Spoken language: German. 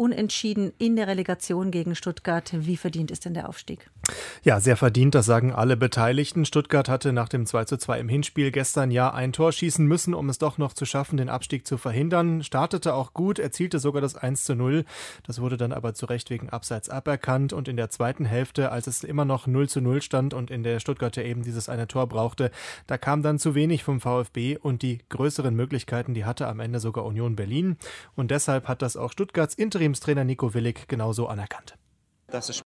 unentschieden in der Relegation gegen Stuttgart. Wie verdient ist denn der Aufstieg? Ja, sehr verdient, das sagen alle Beteiligten. Stuttgart hatte nach dem 2:2 im Hinspiel gestern ja ein Tor schießen müssen, um es doch noch zu schaffen, den Abstieg zu verhindern. Startete auch gut, erzielte sogar das 1:0. Das wurde dann aber zu Recht wegen Abseits aberkannt. Und in der zweiten Hälfte, als es immer noch 0:0 stand und in der Stuttgarter eben dieses eine Tor brauchte, da kam dann zu wenig vom VfB und die größeren Möglichkeiten, die hatte am Ende sogar Union Berlin. Und deshalb hat das auch Stuttgarts Interimstrainer Nico Willig genauso anerkannt. Dass das